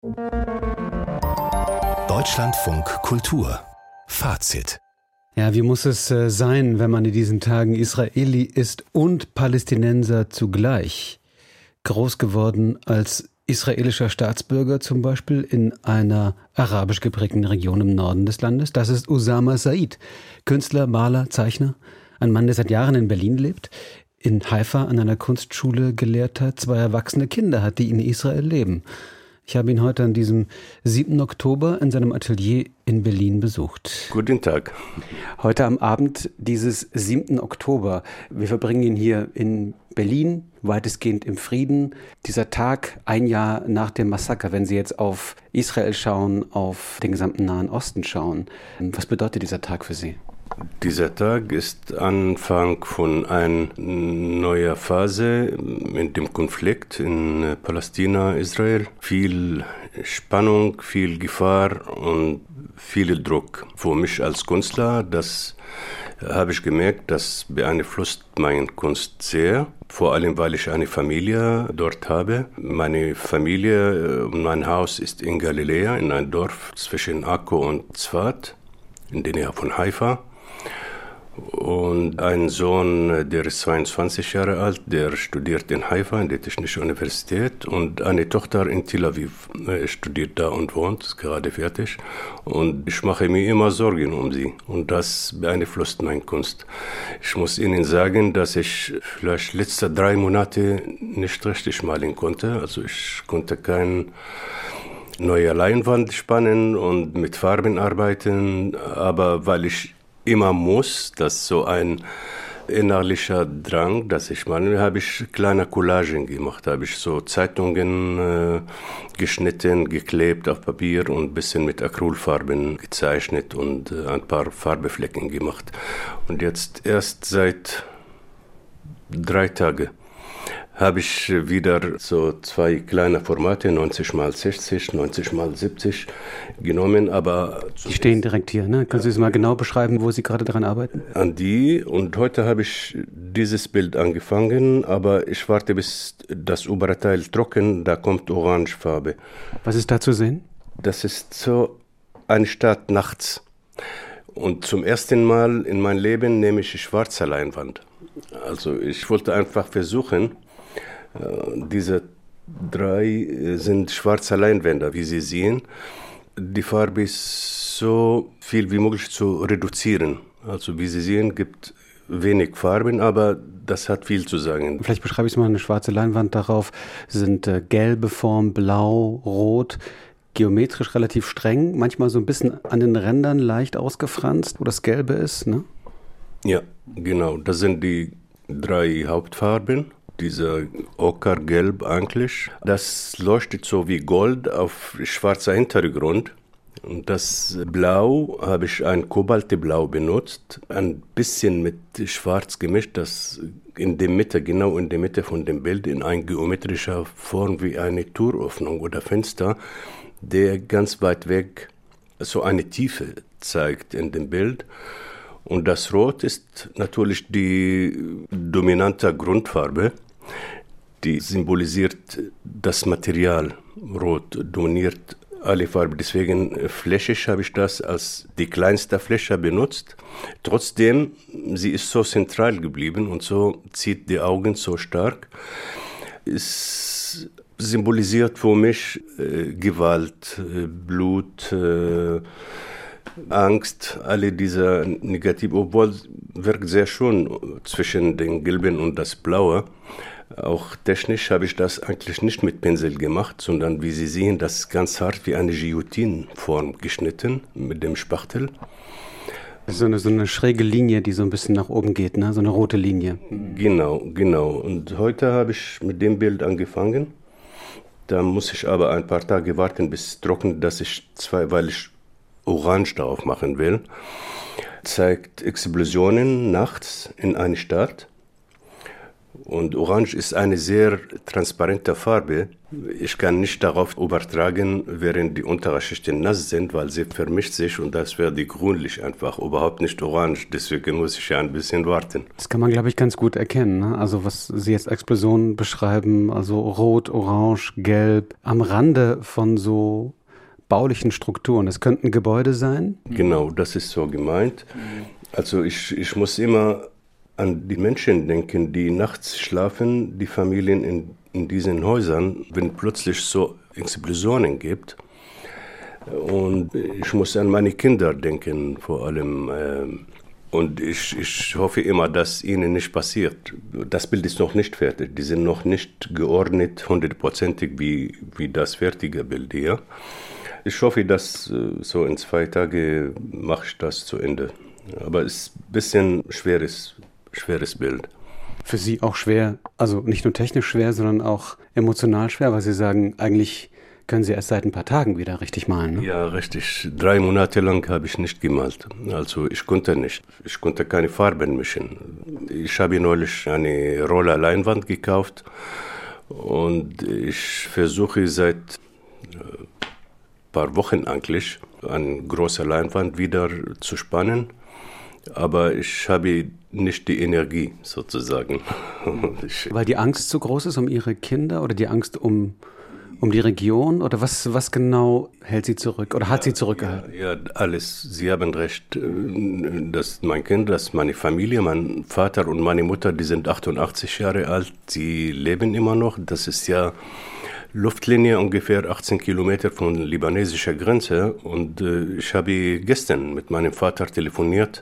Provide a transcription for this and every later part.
Deutschlandfunk Kultur Fazit. Ja, wie muss es sein, wenn man in diesen Tagen Israeli ist und Palästinenser zugleich? Groß geworden als israelischer Staatsbürger zum Beispiel in einer arabisch geprägten Region im Norden des Landes. Das ist Usama Said, Künstler, Maler, Zeichner. Ein Mann, der seit Jahren in Berlin lebt, in Haifa an einer Kunstschule gelehrt hat, 2 erwachsene Kinder hat, die in Israel leben. Ich habe ihn heute an diesem 7. Oktober in seinem Atelier in Berlin besucht. Guten Tag. Heute am Abend dieses 7. Oktober. Wir verbringen ihn hier in Berlin, weitestgehend im Frieden. Dieser Tag, ein Jahr nach dem Massaker, wenn Sie jetzt auf Israel schauen, auf den gesamten Nahen Osten schauen. Was bedeutet dieser Tag für Sie? Dieser Tag ist Anfang von einer neuen Phase in dem Konflikt in Palästina, Israel. Viel Spannung, viel Gefahr und viel Druck. Für mich als Künstler, das habe ich gemerkt, das beeinflusst meine Kunst sehr. Vor allem, weil ich eine Familie dort habe. Meine Familie, mein Haus ist in Galiläa, in einem Dorf zwischen Akko und Tzfat, in der Nähe von Haifa. Und ein Sohn, der ist 22 Jahre alt, der studiert in Haifa, in der Technischen Universität. Und eine Tochter in Tel Aviv studiert da und wohnt, ist gerade fertig. Und ich mache mir immer Sorgen um sie. Und das beeinflusst meine Kunst. Ich muss Ihnen sagen, dass ich vielleicht letzte 3 Monate nicht richtig malen konnte. Also ich konnte keine neue Leinwand spannen und mit Farben arbeiten. Aber weil ich immer muss, das ist so ein innerlicher Drang, dass ich meine, habe ich kleine Collagen gemacht, habe ich so Zeitungen geschnitten, geklebt auf Papier und ein bisschen mit Acrylfarben gezeichnet und ein paar Farbeflecken gemacht. Und jetzt erst seit 3 Tagen habe ich wieder so 2 kleine Formate, 90x60, 90x70 genommen, aber... Die stehen direkt hier, ne? Können Sie es mal genau beschreiben, wo Sie gerade daran arbeiten? An die, und heute habe ich dieses Bild angefangen, aber ich warte, bis das obere Teil trocken, da kommt Orangefarbe. Was ist da zu sehen? Das ist so eine Stadt nachts. Und zum ersten Mal in meinem Leben nehme ich schwarze Leinwand. Also ich wollte einfach versuchen, diese 3 sind schwarze Leinwände, wie Sie sehen. Die Farbe ist so viel wie möglich zu reduzieren. Also wie Sie sehen, gibt wenig Farben, aber das hat viel zu sagen. Vielleicht beschreibe ich es mal, eine schwarze Leinwand, darauf sind gelbe Formen, blau, rot, geometrisch relativ streng, manchmal so ein bisschen an den Rändern leicht ausgefranst, wo das Gelbe ist, ne? Ja, genau. Das sind die 3 Hauptfarben. Dieser Ockergelb eigentlich. Das leuchtet so wie Gold auf schwarzer Hintergrund. Und das Blau habe ich ein Kobaltblau benutzt, ein bisschen mit Schwarz gemischt, das in der Mitte, genau in der Mitte von dem Bild, in einer geometrischen Form wie eine Türöffnung oder Fenster, der ganz weit weg so eine Tiefe zeigt in dem Bild. Und das Rot ist natürlich die dominante Grundfarbe, die symbolisiert das Material. Rot dominiert alle Farben. Deswegen flächig habe ich das als die kleinste Fläche benutzt. Trotzdem, sie ist so zentral geblieben und so zieht die Augen so stark. Es symbolisiert für mich Gewalt, Blut, Angst, alle diese negativ, obwohl wirkt sehr schön zwischen den Gelben und das Blaue. Auch technisch habe ich das eigentlich nicht mit Pinsel gemacht, sondern wie Sie sehen, das ist ganz hart wie eine Guillotine-Form geschnitten mit dem Spachtel. So eine schräge Linie, die so ein bisschen nach oben geht, ne? So eine rote Linie. Genau. Und heute habe ich mit dem Bild angefangen. Da muss ich aber ein paar Tage warten, bis es trocknet, weil ich Orange drauf machen will. Zeigt Explosionen nachts in einer Stadt. Und Orange ist eine sehr transparente Farbe. Ich kann nicht darauf übertragen, während die Unterschichten nass sind, weil sie vermischt sich und das wäre grünlich einfach, überhaupt nicht orange. Deswegen muss ich ja ein bisschen warten. Das kann man, glaube ich, ganz gut erkennen, ne? Also was Sie jetzt Explosionen beschreiben, also rot, orange, gelb, am Rande von so baulichen Strukturen. Das könnten Gebäude sein? Genau, das ist so gemeint. Also ich muss immer an die Menschen denken, die nachts schlafen, die Familien in diesen Häusern, wenn plötzlich so Explosionen gibt. Und ich muss an meine Kinder denken, vor allem. Und ich hoffe immer, dass ihnen nicht passiert. Das Bild ist noch nicht fertig. Die sind noch nicht geordnet, 100%ig wie das fertige Bild hier. Ich hoffe, dass so in 2 Tagen mache ich das zu Ende. Aber es ist ein bisschen schweres Bild. Für Sie auch schwer, also nicht nur technisch schwer, sondern auch emotional schwer, weil Sie sagen, eigentlich können Sie erst seit ein paar Tagen wieder richtig malen, ne? Ja, richtig. 3 Monate lang habe ich nicht gemalt. Also ich konnte nicht. Ich konnte keine Farben mischen. Ich habe neulich eine Roller Leinwand gekauft und ich versuche seit ein paar Wochen eigentlich eine große Leinwand wieder zu spannen. Aber ich habe nicht die Energie, sozusagen. Weil die Angst so groß ist um Ihre Kinder oder die Angst um die Region? Oder was genau hält Sie zurück oder hat Sie zurückgehalten? Ja, alles. Sie haben recht. Dass mein Kind, dass meine Familie, mein Vater und meine Mutter, die sind 88 Jahre alt. Sie leben immer noch. Das ist ja Luftlinie ungefähr 18 Kilometer von libanesischer Grenze. Und ich habe gestern mit meinem Vater telefoniert.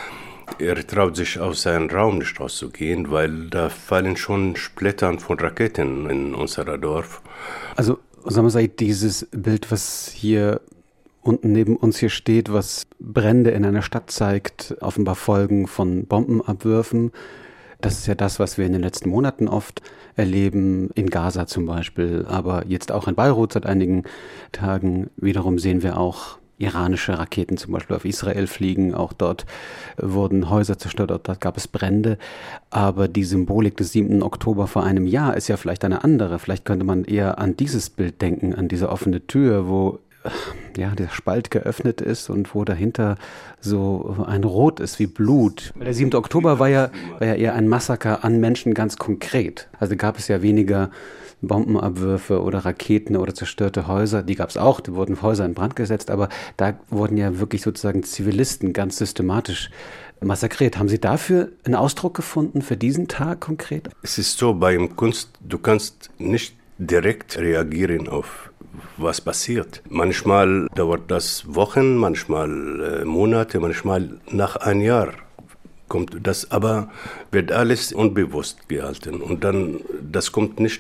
Er traut sich aus seinem Raum nicht rauszugehen, weil da fallen schon Splittern von Raketen in unser Dorf. Also, Osama Said, dieses Bild, was hier unten neben uns hier steht, was Brände in einer Stadt zeigt, offenbar Folgen von Bombenabwürfen, das ist ja das, was wir in den letzten Monaten oft erleben, in Gaza zum Beispiel, aber jetzt auch in Beirut seit einigen Tagen. Wiederum sehen wir auch iranische Raketen zum Beispiel auf Israel fliegen. Auch dort wurden Häuser zerstört, dort gab es Brände. Aber die Symbolik des 7. Oktober vor einem Jahr ist ja vielleicht eine andere. Vielleicht könnte man eher an dieses Bild denken, an diese offene Tür, wo ja, der Spalt geöffnet ist und wo dahinter so ein Rot ist wie Blut. Der 7. Oktober war ja eher ein Massaker an Menschen ganz konkret. Also gab es ja weniger Bombenabwürfe oder Raketen oder zerstörte Häuser. Die gab es auch, da wurden Häuser in Brand gesetzt, aber da wurden ja wirklich sozusagen Zivilisten ganz systematisch massakriert. Haben Sie dafür einen Ausdruck gefunden für diesen Tag konkret? Es ist so, beim Kunst, du kannst nicht direkt reagieren auf was passiert. Manchmal dauert das Wochen, manchmal Monate, manchmal nach einem Jahr kommt das, aber wird alles unbewusst gehalten. Und dann, das kommt nicht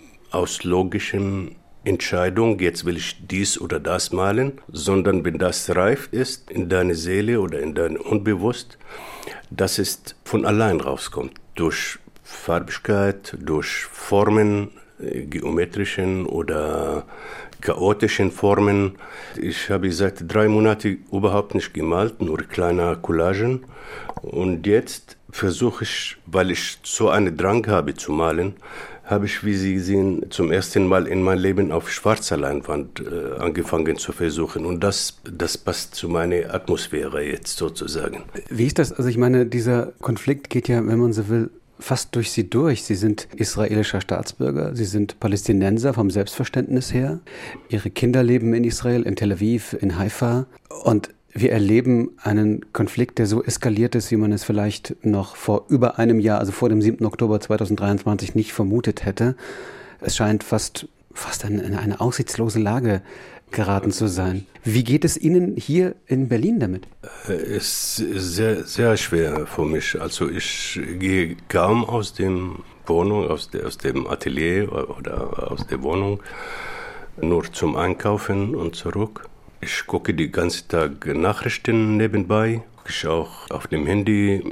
aus logischen Entscheidungen, jetzt will ich dies oder das malen, sondern wenn das reif ist in deine Seele oder in dein Unbewusst, dass es von allein rauskommt. Durch Farbigkeit, durch Formen, geometrischen oder chaotischen Formen. Ich habe seit 3 Monaten überhaupt nicht gemalt, nur kleine Collagen. Und jetzt versuche ich, weil ich so einen Drang habe zu malen, habe ich, wie Sie sehen, zum ersten Mal in meinem Leben auf schwarzer Leinwand angefangen zu versuchen. Und das passt zu meiner Atmosphäre jetzt sozusagen. Wie ist das? Also ich meine, dieser Konflikt geht ja, wenn man so will, fast durch Sie durch. Sie sind israelischer Staatsbürger, Sie sind Palästinenser vom Selbstverständnis her. Ihre Kinder leben in Israel, in Tel Aviv, in Haifa. Und wir erleben einen Konflikt, der so eskaliert ist, wie man es vielleicht noch vor über einem Jahr, also vor dem 7. Oktober 2023 nicht vermutet hätte. Es scheint fast in eine aussichtslose Lage geraten zu sein. Wie geht es Ihnen hier in Berlin damit? Es ist sehr, sehr schwer für mich. Also ich gehe kaum aus dem Wohnung, aus dem Atelier oder aus der Wohnung, nur zum Einkaufen und zurück. Ich gucke den ganzen Tag Nachrichten nebenbei. Ich auch auf dem Handy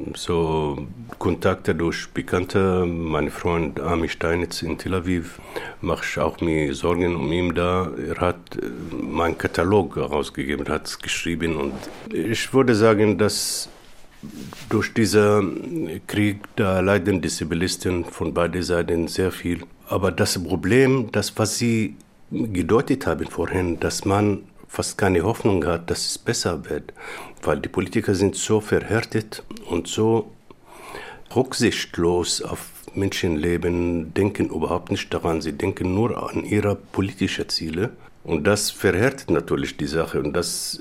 so Kontakte durch Bekannte. Mein Freund Ami Steinitz in Tel Aviv, mache ich auch mir Sorgen um ihn da. Er hat meinen Katalog herausgegeben, hat es geschrieben. Und ich würde sagen, dass durch diesen Krieg, da leiden die Zivilisten von beiden Seiten sehr viel. Aber das Problem, das, was Sie gedeutet haben vorhin, dass man fast keine Hoffnung hat, dass es besser wird, weil die Politiker sind so verhärtet und so rücksichtslos auf Menschenleben, denken überhaupt nicht daran, sie denken nur an ihre politischen Ziele. Und das verhärtet natürlich die Sache und das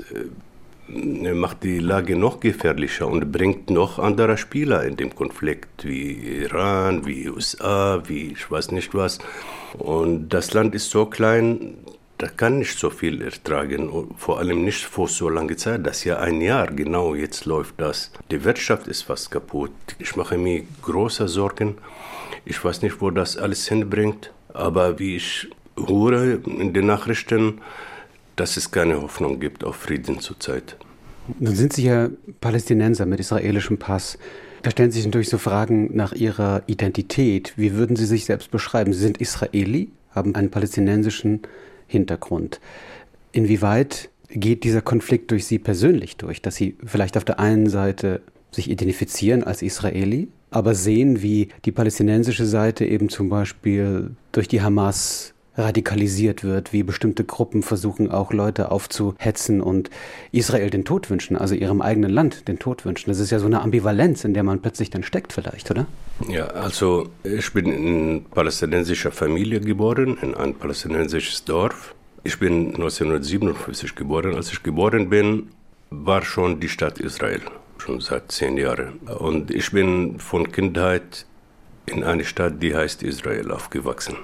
macht die Lage noch gefährlicher und bringt noch andere Spieler in dem Konflikt, wie Iran, wie USA, wie ich weiß nicht was. Und das Land ist so klein, da kann nicht so viel ertragen, vor allem nicht vor so langer Zeit. Das ist ja ein Jahr, genau jetzt läuft das. Die Wirtschaft ist fast kaputt. Ich mache mir große Sorgen. Ich weiß nicht, wo das alles hinbringt, aber wie ich höre in den Nachrichten, dass es keine Hoffnung gibt auf Frieden zurzeit. Nun sind Sie ja Palästinenser mit israelischem Pass. Da stellen sich natürlich so Fragen nach Ihrer Identität. Wie würden Sie sich selbst beschreiben? Sie sind Israeli, haben einen palästinensischen Hintergrund. Inwieweit geht dieser Konflikt durch Sie persönlich durch, dass Sie vielleicht auf der einen Seite sich identifizieren als Israeli, aber sehen, wie die palästinensische Seite eben zum Beispiel durch die Hamas radikalisiert wird, wie bestimmte Gruppen versuchen, auch Leute aufzuhetzen und Israel den Tod wünschen, also ihrem eigenen Land den Tod wünschen. Das ist ja so eine Ambivalenz, in der man plötzlich dann steckt vielleicht, oder? Ja, also ich bin in palästinensischer Familie geboren, in ein palästinensisches Dorf. Ich bin 1957 geboren. Als ich geboren bin, war schon die Stadt Israel, schon seit 10 Jahren. Und ich bin von Kindheit in einer Stadt, die heißt Israel, aufgewachsen.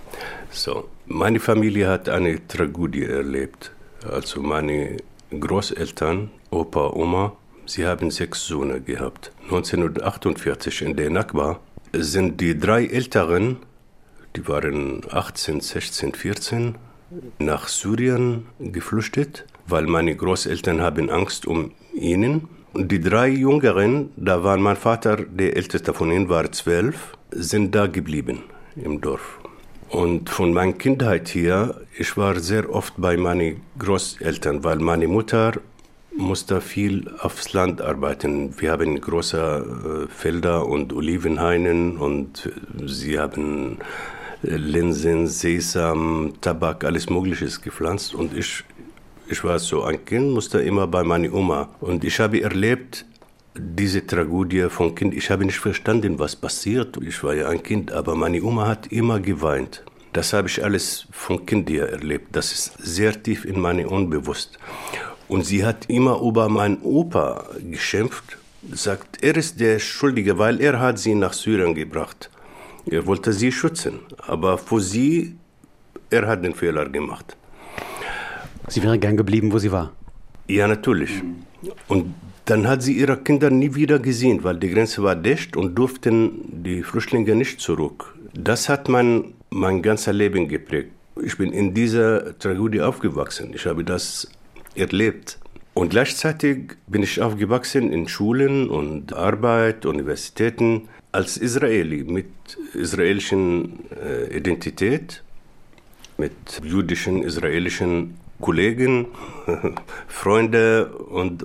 So, meine Familie hat eine Tragödie erlebt. Also meine Großeltern, Opa, Oma, sie haben 6 Söhne gehabt. 1948 in der Nakba sind die 3 Älteren, die waren 18, 16, 14, nach Syrien geflüchtet, weil meine Großeltern haben Angst um ihnen. Und die 3 Jüngeren, da war mein Vater, der älteste von ihnen war 12, sind da geblieben im Dorf. Und von meiner Kindheit hier, ich war sehr oft bei meinen Großeltern, weil meine Mutter musste viel aufs Land arbeiten. Wir haben große Felder und Olivenhainen und sie haben Linsen, Sesam, Tabak, alles Mögliche gepflanzt. Und ich war so ein Kind, musste immer bei meiner Oma. Und ich habe erlebt, diese Tragödie von Kind, ich habe nicht verstanden, was passiert. Ich war ja ein Kind, aber meine Oma hat immer geweint. Das habe ich alles von Kind her erlebt. Das ist sehr tief in meine Unbewusst. Und sie hat immer über meinen Opa geschimpft, sagt, er ist der Schuldige, weil er hat sie nach Syrien gebracht. Er wollte sie schützen, aber für sie, er hat den Fehler gemacht. Sie wäre gern geblieben, wo sie war? Ja, natürlich. Und dann hat sie ihre Kinder nie wieder gesehen, weil die Grenze war dicht und durften die Flüchtlinge nicht zurück. Das hat mein ganzes Leben geprägt. Ich bin in dieser Tragödie aufgewachsen. Ich habe das erlebt. Und gleichzeitig bin ich aufgewachsen in Schulen und Arbeit, Universitäten, als Israeli mit israelischen Identität, mit jüdischen, israelischen Kollegen, Freunde und.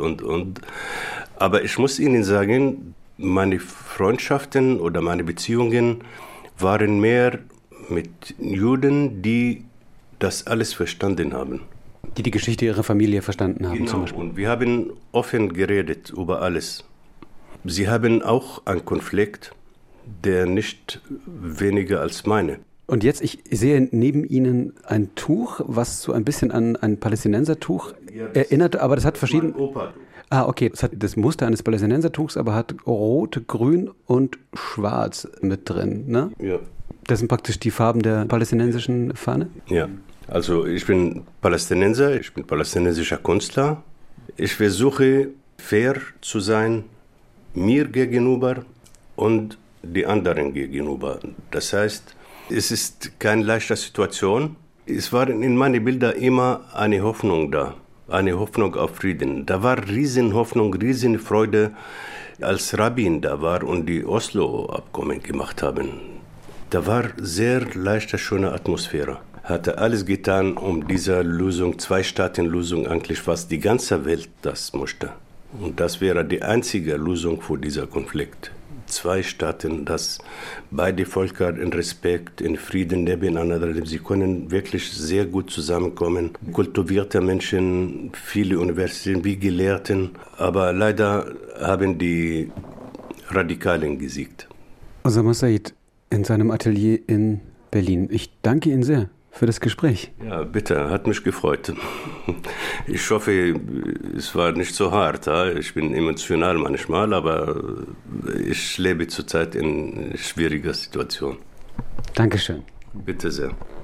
Aber ich muss Ihnen sagen, meine Freundschaften oder meine Beziehungen waren mehr mit Juden, die das alles verstanden haben. Die Geschichte ihrer Familie verstanden haben, genau, zum Beispiel. Und wir haben offen geredet über alles. Sie haben auch einen Konflikt, der nicht weniger als meine. Und jetzt, ich sehe neben Ihnen ein Tuch, was so ein bisschen an ein Palästinensertuch erinnert, aber das hat verschiedene... Okay, das hat das Muster eines Palästinensertuchs, aber hat rot, grün und schwarz mit drin, ne? Ja. Das sind praktisch die Farben der palästinensischen Fahne? Ja, also ich bin Palästinenser, ich bin palästinensischer Künstler. Ich versuche fair zu sein, mir gegenüber und die anderen gegenüber. Das heißt, es ist keine leichte Situation. Es war in meinen Bildern immer eine Hoffnung da, eine Hoffnung auf Frieden. Da war Riesenhoffnung, Riesenfreude, als Rabin da war und die Oslo-Abkommen gemacht haben. Da war sehr leichte, schöne Atmosphäre. Hatte alles getan, um diese Lösung, 2-Staaten-Lösung eigentlich, was die ganze Welt das möchte. Und das wäre die einzige Lösung für diesen Konflikt. 2 Staaten, dass beide Völker in Respekt, in Frieden nebeneinander leben. Sie können wirklich sehr gut zusammenkommen. Kultivierte Menschen, viele Universitäten, wie Gelehrten. Aber leider haben die Radikalen gesiegt. Osama Said in seinem Atelier in Berlin. Ich danke Ihnen sehr für das Gespräch. Ja, bitte, hat mich gefreut. Ich hoffe, es war nicht so hart. Ich bin emotional manchmal, aber ich lebe zurzeit in schwieriger Situation. Dankeschön. Bitte sehr.